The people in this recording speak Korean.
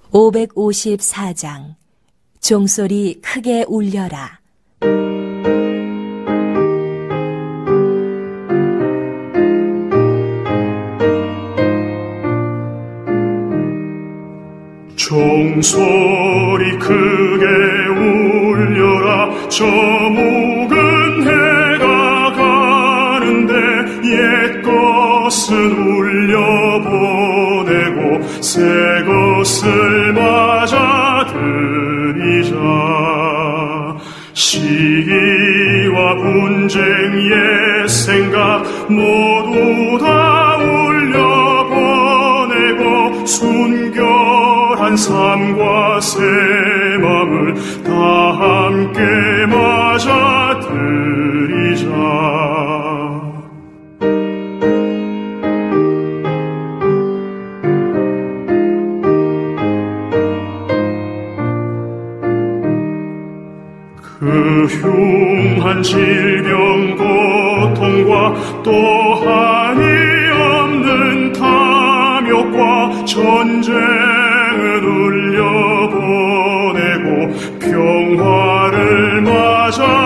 554장 종소리 크게 울려라. 종소리 크게 울려라. 저 묵은 해가 가는데 옛 것은 울려보내고 새 것을 맞아들이자. 시기와 분쟁 옛 생각 모두 다 울려보내고 순결한 삶과 새 맘을 다 함께 맞아들이자. 그 흉한 질병 고통과 또 한이 없는 탐욕과 전쟁을 울려보내고 평화를 맞아